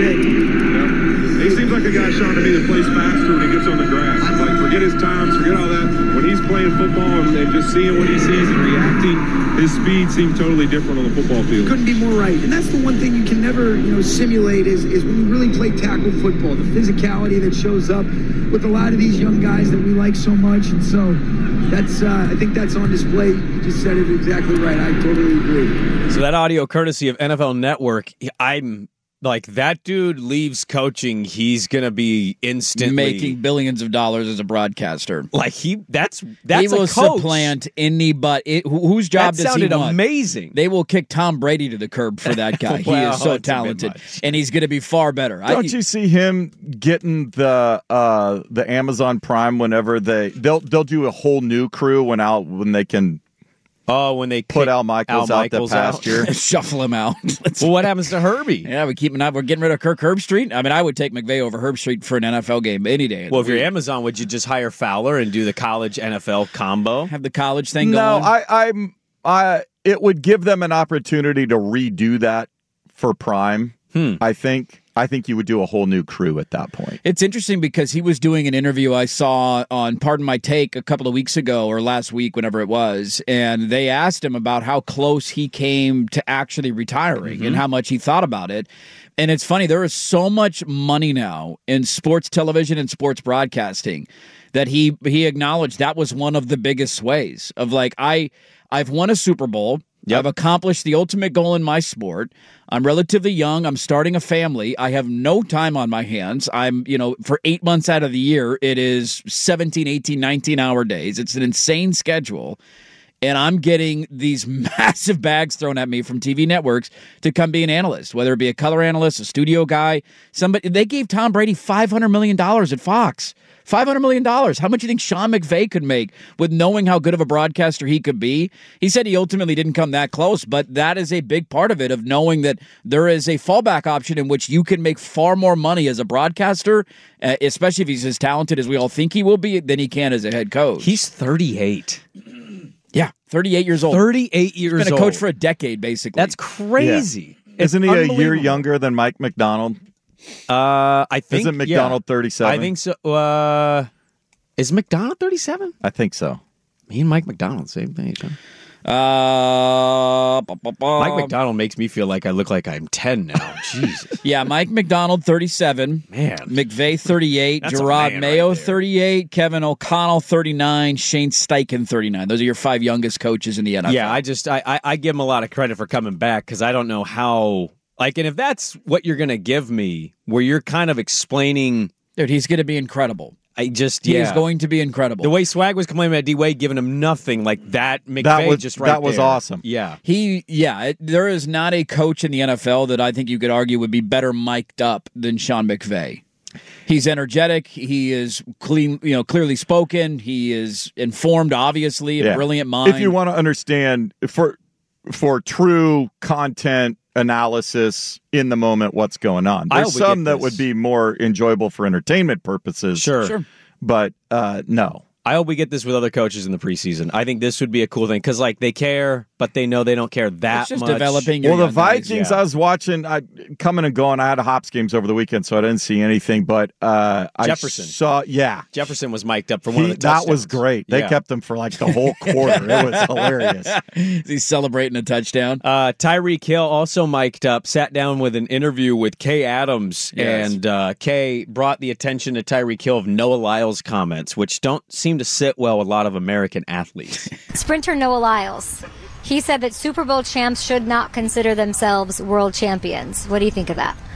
He seems like a guy, Sean, to me that plays faster when he gets on the grass. Like, forget his times, forget all that. When he's playing football and, and just seeing what he sees and reacting, his speed seems totally different on the football field. Couldn't be more right. And that's the one thing you can never, you know, simulate is, is when you really play tackle football, the physicality that shows up with a lot of these young guys that we like so much. And so that's, uh, I think that's on display. You just said it exactly right. I totally agree. So that audio courtesy of N F L Network, I'm like, that dude leaves coaching, he's going to be instantly making billions of dollars as a broadcaster. Like, he, that's, that's he will a coach. supplant anybody. Whose job that does he sounded want? amazing. They will kick Tom Brady to the curb for that guy. He Well, is so it's a bit talented, much. and he's going to be far better. Don't I, you see him getting the uh, the Amazon Prime whenever they they'll they'll do a whole new crew when out when they can. Oh, when they put Al Michaels Al out Michaels the pasture, shuffle him out. Well, what happens to Herbie? Yeah, we keep him out. We're getting rid of Kirk Herbstreit. I mean, I would take McVay over Herbstreit for an N F L game any day. Well, if you're Amazon, would you just hire Fowler and do the college N F L combo? Have the college thing no, going? I, I'm I. It would give them an opportunity to redo that for Prime. Hmm. I think. I think you would do a whole new crew at that point. It's interesting because he was doing an interview I saw on Pardon My Take a couple of weeks ago or last week, whenever it was, and they asked him about how close he came to actually retiring Mm-hmm. and how much he thought about it. And it's funny, there is so much money now in sports television and sports broadcasting that he he acknowledged that was one of the biggest sways of like, I, I've won a Super Bowl. Yep. I've accomplished the ultimate goal in my sport. I'm relatively young. I'm starting a family. I have no time on my hands. I'm, you know, for eight months out of the year, it is seventeen, eighteen, nineteen hour days. It's an insane schedule. and I'm getting these massive bags thrown at me from T V networks to come be an analyst, whether it be a color analyst, a studio guy, somebody. They gave Tom Brady five hundred million dollars at Fox. five hundred million dollars. How much do you think Sean McVay could make with knowing how good of a broadcaster he could be? He said he ultimately didn't come that close, but that is a big part of it, of knowing that there is a fallback option in which you can make far more money as a broadcaster, uh, especially if he's as talented as we all think he will be, than he can as a head coach. He's thirty-eight. Yeah, thirty-eight years old. thirty-eight years old. He's been a coach for a decade, basically. That's crazy. Yeah. Isn't he a year younger than Mike McDonald? Uh, I think. Isn't McDonald yeah. thirty-seven? I think so. Uh, is McDonald thirty-seven? I think so. Me and Mike McDonald, same thing. Huh? Uh, bu- bu- bu- Mike McDonald makes me feel like I look like I'm ten now. Jesus. Yeah, Mike McDonald, thirty-seven. Man. McVay, thirty-eight. That's a Gerard man Mayo, right there. thirty-eight. Kevin O'Connell, thirty-nine. Shane Steichen, thirty-nine. Those are your five youngest coaches in the N F L. Yeah, I just I, I, I give him a lot of credit for coming back because I don't know how. Like, and if that's what you're going to give me, where you're kind of explaining. Dude, he's going to be incredible. I just, He yeah. is going to be incredible. The way Swag was complaining about D-Wade giving him nothing, like that, McVay That was- just right that was there. awesome. Yeah. He, yeah, it, there is not a coach in the N F L that I think you could argue would be better mic'd up than Sean McVay. He's energetic. He is clean, you know, clearly spoken. He is informed, obviously, a Yeah. brilliant mind. If you want to understand for for true content analysis in the moment, what's going on. I There's hope we some get that this. would be more enjoyable for entertainment purposes. Sure. Sure. But uh, no. I hope we get this with other coaches in the preseason. I think this would be a cool thing because, like, they care, but they know they don't care that It's just much. developing your Well, the young guys, Vikings, yeah. I was watching, I coming and going. I had a Hops games over the weekend, so I didn't see anything. But uh, Jefferson. I saw, yeah, Jefferson was mic'd up for one He- of the that was touchdowns. great. They Yeah. kept him for like the whole quarter. It was hilarious. He's celebrating a touchdown. Uh, Tyreek Hill also mic'd up, sat down with an interview with Kay Adams, Yes. and uh, Kay brought the attention to Tyreek Hill of Noah Lyles' comments, which don't seem to sit well with a lot of American athletes. Sprinter Noah Lyles. He said that Super Bowl champs should not consider themselves world champions. What do you think of that?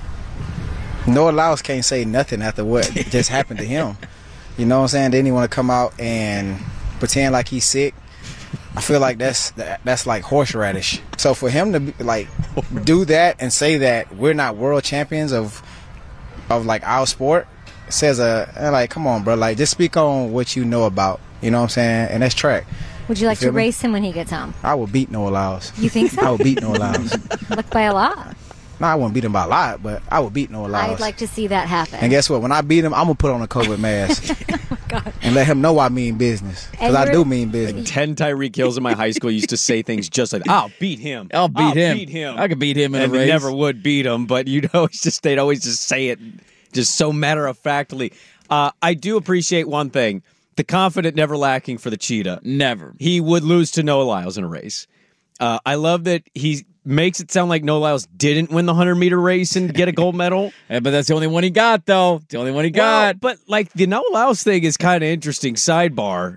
Noah Lyles can't say nothing after what just happened to him. You know what I'm saying? Then he want to come out and pretend like he's sick. I feel like that's that, that's like horseradish. So for him to be, like do that and say that we're not world champions of of like our sport says a like come on, bro. Like just speak on what you know about. You know what I'm saying? And that's track. Would you like feel to me? race him when he gets home? I would beat Noah Lyles. You think so? I would beat Noah Lyles. Look, by a lot. No, I wouldn't beat him by a lot, but I would beat Noah Lyles. I'd like to see that happen. And guess what? When I beat him, I'm gonna put on a COVID mask and let him know I mean business because And I you're- do mean business. Ten Tyreek Hills in my high school used to say things just like, "I'll beat him. I'll beat him. Beat him. I could beat him in and a race." never would beat him, but you'd always just they'd always just say it just so matter of factly. Uh, I do appreciate one thing: the confident, never lacking for the cheetah. Never. He would lose to Noah Lyles in a race. Uh, I love that he makes it sound like Noah Lyles didn't win the hundred meter race and get a gold medal. Yeah, but that's the only one he got, though. The only one he Well, got. but like the Noah Lyles thing is kind of interesting. Sidebar.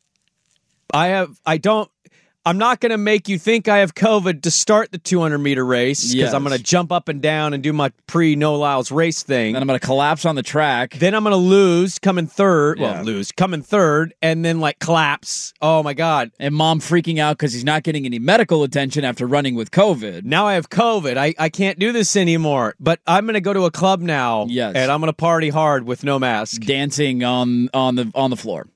I have. I don't. I'm not going to make you think I have COVID to start the two hundred meter race because Yes. I'm going to jump up and down and do my pre Noah Lyles race thing. Then I'm going to collapse on the track. Then I'm going to lose, come in third. Yeah. Well, lose, come in third, and then like collapse. Oh my God. And mom freaking out because he's not getting any medical attention after running with COVID. Now I have COVID. I, I can't do this anymore. But I'm going to go to a club now. Yes. And I'm going to party hard with no mask. Dancing on on the on the floor.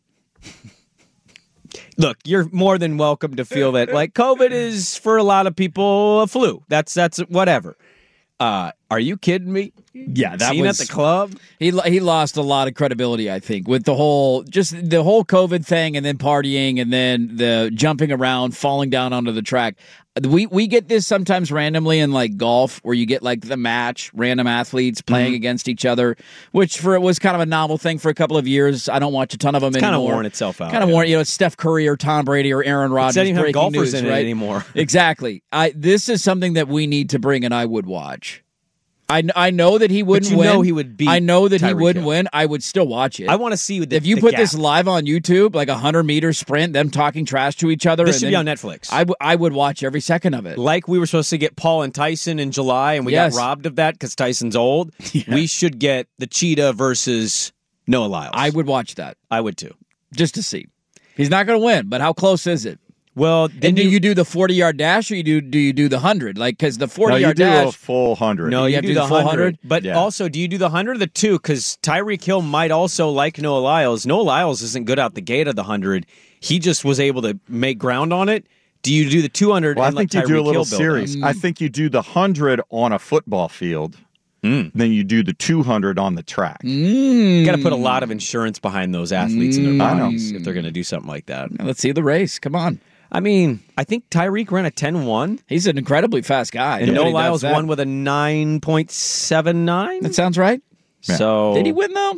Look, you're more than welcome to feel that like COVID is for a lot of people a flu. That's that's whatever. Uh, are you kidding me? Yeah, that Seen was at the club. He he lost a lot of credibility, I think, with the whole just the whole COVID thing, and then partying, and then the jumping around, falling down onto the track. We we get this sometimes randomly in like golf, where you get like the match, random athletes playing Mm-hmm. against each other, which for it was kind of a novel thing for a couple of years. I don't watch a ton of them It's kind of anymore. worn itself out. Kind of yeah. worn, you know, it's Steph Curry or Tom Brady or Aaron Rodgers. Doesn't even have breaking golfers news, in it right? anymore. Exactly. I this is something that we need to bring, and I would watch. I, I know that he wouldn't you win. know he would beat I know that he Tyreek wouldn't Hill. win. I would still watch it. I want to see the, if you the put gap. this live on YouTube, like a hundred meter sprint, them talking trash to each other. This and should then, be on Netflix. I, w- I would watch every second of it. Like we were supposed to get Paul and Tyson in July, and we Yes. got robbed of that because Tyson's old. We should get the Cheetah versus Noah Lyles. I would watch that I would too. just to see. He's not going to win, but how close is it? Well, and do you, you do the forty-yard dash or you do do you do the one hundred? Like, because the forty-yard no, you do dash. a full one hundred. No, you, you have do to do the the full one hundred. one hundred? But Yeah. also, do you do the one hundred or the two? Because Tyreek Hill might also like Noah Lyles. Noah Lyles isn't good out the gate of the one hundred. He just was able to make ground on it. Do you do the two hundred Well, I and think let you do a Tyreek little Hill build series. up? I think you do the one hundred on a football field. Mm. Then you do the two hundred on the track. Mm. You got to put a lot of insurance behind those athletes and their I know. bodies if they're going to do something like that. Let's see the race. Come on. I mean, I think Tyreek ran a ten one. He's an incredibly fast guy. And Noah Nobody does Lyles that. won with a nine point seven nine. That sounds right. So Did he win though?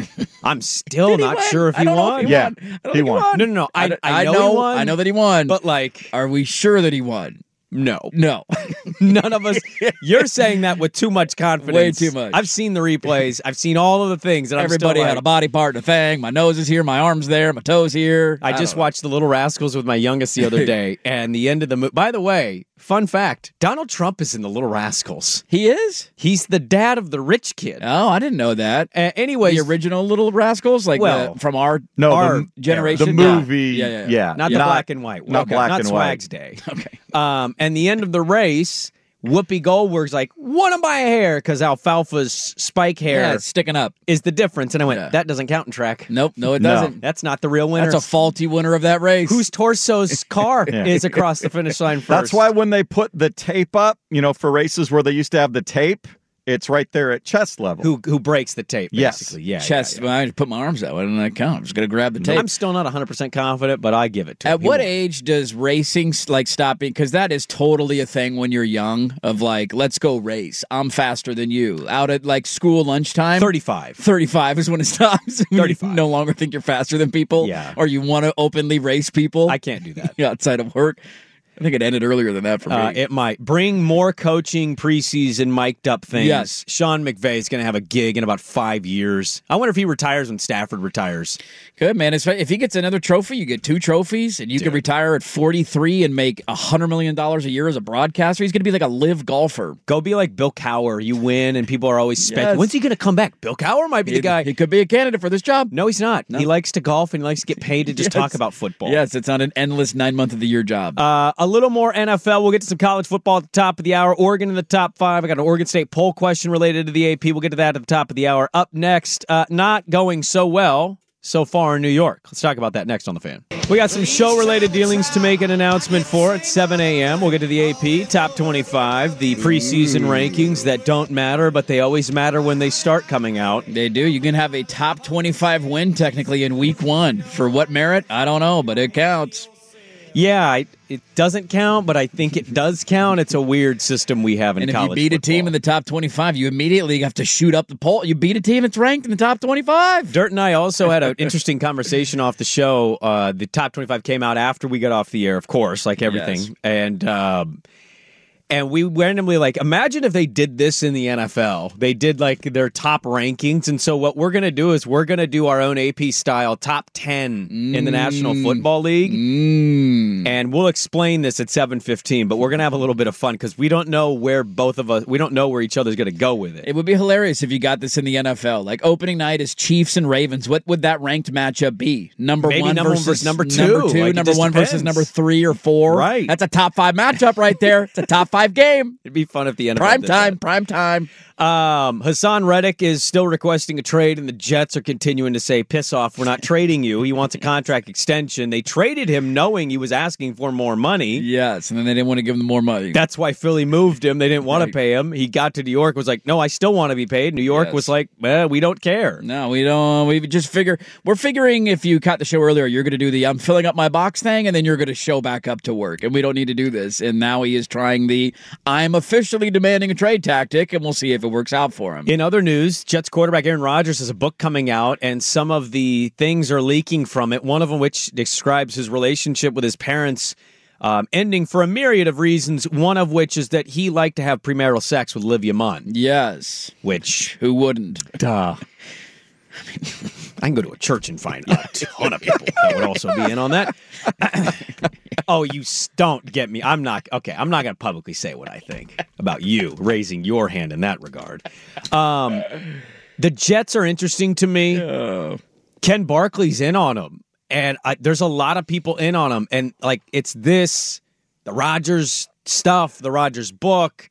I'm still Did he not win? sure if I he don't know won. if he Yeah, won. I don't he think won. No, no, no. I, I, know, know he won. I know that he won. But like, are we sure that he won? no, No. none of us. You're saying that with too much confidence. Way too much. I've seen the replays. I've seen all of the things, and I'm Everybody still had like, a body part and a thing. My nose is here, my arm's there, my toes here. I, just don't know. watched The Little Rascals with my youngest the other day, and the end of the movie. By the way, fun fact: Donald Trump is in The Little Rascals. He is? He's the dad of the rich kid. Oh, I didn't know that. Uh, anyways, The original Little Rascals, like Well, the, from our No, our the, generation. the movie. Yeah, yeah, yeah. yeah. not the black and white one. Not black not and Swag's white. Day. Okay. Um, and the end of the race, Whoopi Goldberg's like, "Want to buy a hair?" Because Alfalfa's spike hair Yeah, it's sticking up. is the difference. And I went, Yeah. "That doesn't count in track. Nope, no, it No. doesn't. That's not the real winner." That's a faulty winner of that race. Whose torso's car Yeah. is across the finish line first? That's why when they put the tape up, you know, for races where they used to have the tape, it's right there at chest level. who who breaks the tape? Yes. Basically, yeah. chest? yeah, yeah. Well, I just put my arms out. Why didn't I count? I'm just going to grab the tape. I'm still not one hundred percent confident, but I give it to At him. He what won. age does racing like stopping? Because that is totally a thing when you're young. Of like, let's go race. I'm faster than you. Out at like school lunchtime. thirty-five. Thirty-five is when it stops. When you thirty-five. no longer think you're faster than people. Yeah. Or you want to openly race people. I can't do that. outside of work. I think it ended earlier than that for me. Uh, it might bring more coaching preseason mic'd up things. Yes. Sean McVay is going to have a gig in about five years. I wonder if he retires when Stafford retires. Good, man. If if he gets another trophy, you get two trophies, and you Dude. can retire at forty-three and make one hundred million dollars a year as a broadcaster. He's going to be like a live golfer. Go be like Bill Cowher. You win, and people are always speculating. Yes. When's he going to come back? Bill Cowher might be the He- guy. He could be a candidate for this job. No, he's not. No. He likes to golf, and he likes to get paid to just Yes. talk about football. Yes, it's not an endless nine-month-of-the-year job. Uh, a little more N F L. We'll get to some college football at the top of the hour. Oregon in the top five. I got an Oregon State poll question related to the A P. We'll get to that at the top of the hour. Up next, uh, not going so well so far in New York. Let's talk about that next on The Fan. We got some show-related dealings to make an announcement for at seven a.m. We'll get to the A P, top twenty-five, the preseason rankings that don't matter, but they always matter when they start coming out. They do. You can have a top twenty-five win technically in week one. For what merit? I don't know, but it counts. Yeah, I, it doesn't count, but I think it does count. It's a weird system we have in And if college you beat a football. team in the top twenty-five, you immediately have to shoot up the poll. You beat a team that's ranked in the top twenty-five. Dirt and I also had an interesting conversation off the show. Uh, the top twenty-five came out after we got off the air, of course, like everything. Yes. And um, and we randomly, like, imagine if they did this in the N F L. They did, like, their top rankings. And so what we're going to do is we're going to do our own A P-style top ten mm. in the National Football League. Mm. And we'll explain this at seven fifteen, but we're going to have a little bit of fun because we don't know where both of us, we don't know where each other's going to go with it. It would be hilarious if you got this in the N F L. Like opening night is Chiefs and Ravens. What would that ranked matchup be? Number Maybe one number one versus, versus number two. Number two, Like, it number just one versus depends. number three or four. Right. That's a top five matchup right there. It's a top five game. It'd be fun if the N F L Prime did time, that. prime time. Um, Hassan Reddick is still requesting a trade, and the Jets are continuing to say, piss off, we're not trading you. He wants a contract extension. They traded him knowing he was asking for more money. Yes, and then they didn't want to give him more money. That's why Philly moved him. They didn't want Right. to pay him. He got to New York, was like, no, I still want to be paid. New York Yes. was like, well, we don't care. No, we don't. We just figure we're figuring if you caught the show earlier, you're going to do the I'm filling up my box thing, and then you're going to show back up to work, and we don't need to do this. And now he is trying the I'm officially demanding a trade tactic, and we'll see if it works out for him. In other news, Jets quarterback Aaron Rodgers has a book coming out, and some of the things are leaking from it. One of them, which describes his relationship with his parents, um, ending for a myriad of reasons. One of which is that he liked to have premarital sex with Olivia Munn. Yes, Which, who wouldn't? duh. I can go to a church and find a ton of people that would also be in on that. Oh, you s- don't get me. I'm not, okay, I'm not going to publicly say what I think about you raising your hand in that regard. Um, the Jets are interesting to me. Oh. Ken Barkley's in on them. and I, there's a lot of people in on him. And, like, it's this, the Rodgers stuff, the Rodgers book.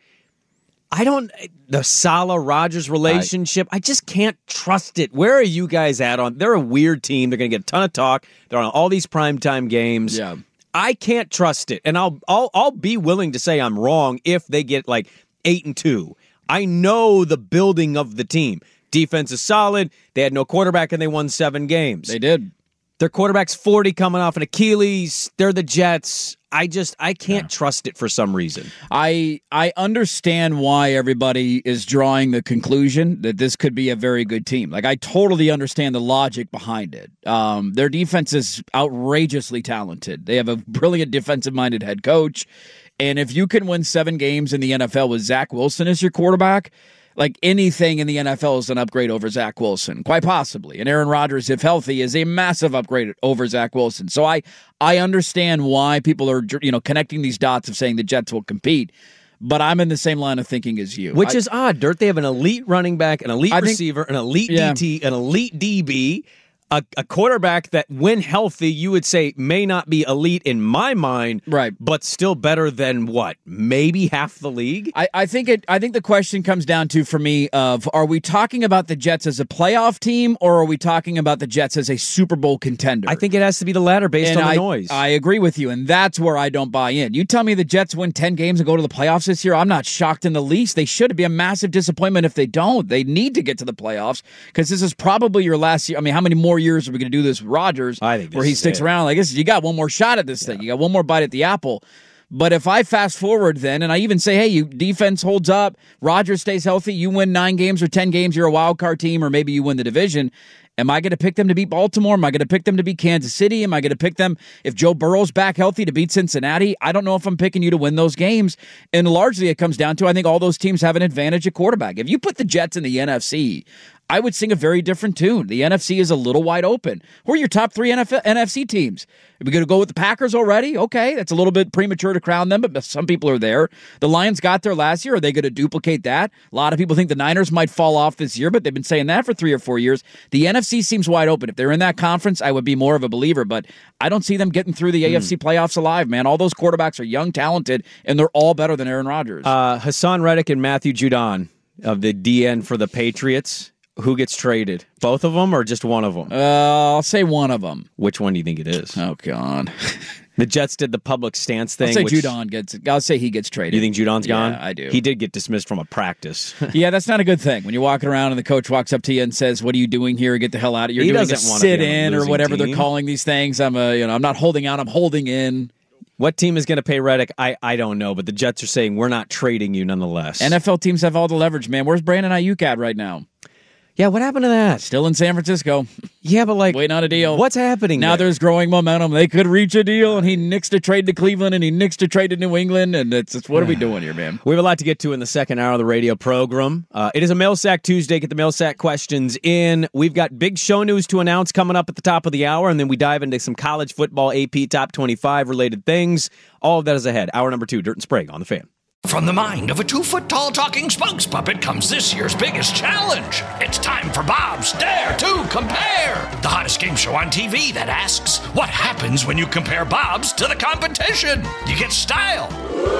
I don't, the Salah-Rodgers relationship, I, I just can't trust it. Where are you guys at on, they're a weird team. They're going to get a ton of talk. They're on all these primetime games. Yeah. I can't trust it. And I'll, I'll, I'll be willing to say I'm wrong if they get, like, eight and two. I know the building of the team. Defense is solid. They had no quarterback and they won seven games. They did. Their quarterback's forty coming off an Achilles. They're the Jets. I just, I can't yeah. trust it for some reason. I I understand why everybody is drawing the conclusion that this could be a very good team. Like, I totally understand the logic behind it. Um, their defense is outrageously talented. They have a brilliant defensive-minded head coach. And if you can win seven games in the N F L with Zach Wilson as your quarterback, like, anything in the N F L is an upgrade over Zach Wilson, quite possibly. And Aaron Rodgers, if healthy, is a massive upgrade over Zach Wilson. So I, I understand why people are, you know, connecting these dots of saying the Jets will compete. But I'm in the same line of thinking as you. Which I, is odd, Dirt. They have an elite running back, an elite I receiver, think, an elite yeah. D T, an elite D B. A, a quarterback that, when healthy, you would say may not be elite in my mind, right? But still better than what? Maybe half the league. I, I think it. I think the question comes down to, for me, of are we talking about the Jets as a playoff team, or are we talking about the Jets as a Super Bowl contender? I think it has to be the latter, based and on the I, noise. I agree with you, and that's where I don't buy in. You tell me the Jets win ten games and go to the playoffs this year, I'm not shocked in the least. They should be a massive disappointment if they don't. They need to get to the playoffs because this is probably your last year. I mean, how many more years are we going to do this? Rodgers, I think where he sticks it. around like this, you got one more shot at this yeah. thing. You got one more bite at the apple. But if I fast forward then, and I even say, hey, you defense holds up, Rodgers stays healthy, you win nine games or ten games, you're a wild card team, or maybe you win the division. Am I going to pick them to beat Baltimore? Am I going to pick them to beat Kansas City? Am I going to pick them, if Joe Burrow's back healthy, to beat Cincinnati? I don't know if I'm picking you to win those games. And largely it comes down to, I think all those teams have an advantage at quarterback. If you put the Jets in the N F C, I would sing a very different tune. The N F C is a little wide open. Who are your top three N F C teams? Are we going to go with the Packers already? Okay, that's a little bit premature to crown them, but some people are there. The Lions got there last year. Are they going to duplicate that? A lot of people think the Niners might fall off this year, but they've been saying that for three or four years. The N F C seems wide open. If they're in that conference, I would be more of a believer, but I don't see them getting through the mm. A F C playoffs alive, man. All those quarterbacks are young, talented, and they're all better than Aaron Rodgers. Uh, Hassan Reddick and Matthew Judon of the D N for the Patriots. Who gets traded? Both of them or just one of them? Uh, I'll say one of them. Which one do you think it is? Oh, God. The Jets did the public stance thing. I'll say which, Judon gets. I'll say he gets traded. You think Judon's gone? Yeah, I do. He did get dismissed from a practice. Yeah, that's not a good thing. When you're walking around and the coach walks up to you and says, "What are you doing here? Get the hell out of here!" You're he doing doesn't a want sit to be in or whatever team. They're calling these things. I'm a, you know, I'm not holding out. I'm holding in. What team is going to pay Reddick? I, I don't know, but the Jets are saying we're not trading you nonetheless. N F L teams have all the leverage, man. Where's Brandon Ayuk at right now? Yeah, what happened to that? Still in San Francisco. Yeah, but like, waiting on a deal. What's happening now? there? There's growing momentum. They could reach a deal, and he nixed a trade to Cleveland, and he nixed a trade to New England, and it's, it's what are we doing here, man? We have a lot to get to in the second hour of the radio program. Uh, it is a Mail Sack Tuesday. Get the Mail Sack questions in. We've got big show news to announce coming up at the top of the hour, and then we dive into some college football A P Top twenty-five related things. All of that is ahead. Hour number two, Dirt and Sprague on the Fan. From the mind of a two-foot-tall talking spokes puppet comes this year's biggest challenge. It's time for Bob's Dare to Compare, the hottest game show on T V that asks, what happens when you compare Bob's to the competition? You get style.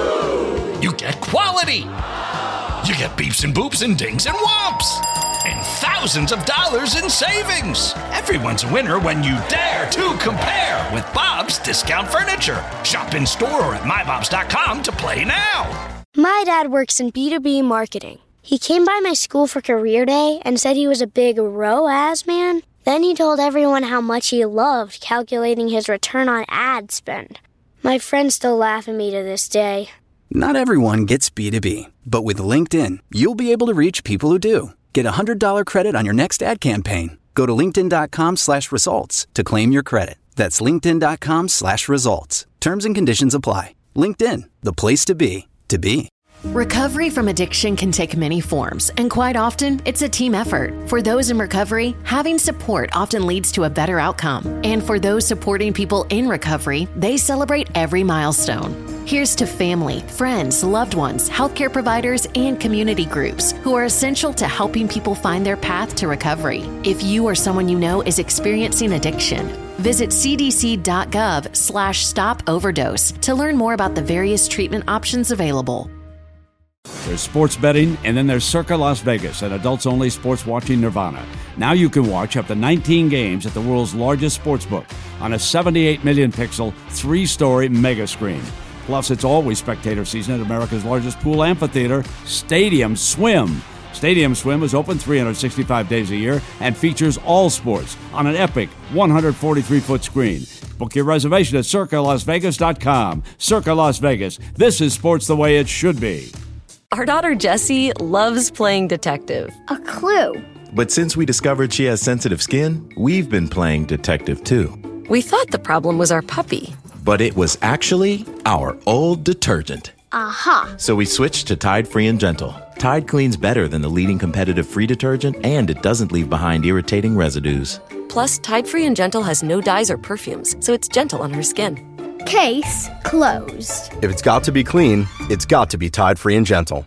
You get quality. You get beeps and boops and dings and whomps. And thousands of dollars in savings. Everyone's a winner when you dare to compare with Bob's Discount Furniture. Shop in store or at my bobs dot com to play now. My dad works in B two B marketing. He came by my school for career day and said he was a big R O A S man. Then he told everyone how much he loved calculating his return on ad spend. My friends still laugh at me to this day. Not everyone gets B two B, but with LinkedIn, you'll be able to reach people who do. Get a one hundred dollars credit on your next ad campaign. Go to linkedin.com slash results to claim your credit. That's linkedin.com slash results. Terms and conditions apply. LinkedIn, the place to be, to be. Recovery from addiction can take many forms, and quite often, it's a team effort. For those in recovery, having support often leads to a better outcome. And for those supporting people in recovery, they celebrate every milestone. Here's to family, friends, loved ones, healthcare providers, and community groups who are essential to helping people find their path to recovery. If you or someone you know is experiencing addiction, Visit cdc.gov slash stop overdose to learn more about the various treatment options available. There's sports betting, and then there's Circa Las Vegas, an adults-only sports watching nirvana. Now you can watch up to nineteen games at the world's largest sports book on a seventy-eight million pixel, three-story mega screen. Plus, it's always spectator season at America's largest pool amphitheater, Stadium Swim. Stadium Swim is open three hundred sixty-five days a year and features all sports on an epic one hundred forty-three foot screen. Book your reservation at circa las vegas dot com. Circa Las Vegas. This is sports the way it should be. Our daughter Jessie loves playing detective. A clue. But since we discovered she has sensitive skin, we've been playing detective too. We thought the problem was our puppy. But it was actually our old detergent. Aha. So we switched to Tide Free and Gentle. Tide cleans better than the leading competitive free detergent, and it doesn't leave behind irritating residues. Plus, Tide Free and Gentle has no dyes or perfumes, so it's gentle on her skin. Case closed. If it's got to be clean, it's got to be Tide Free and Gentle.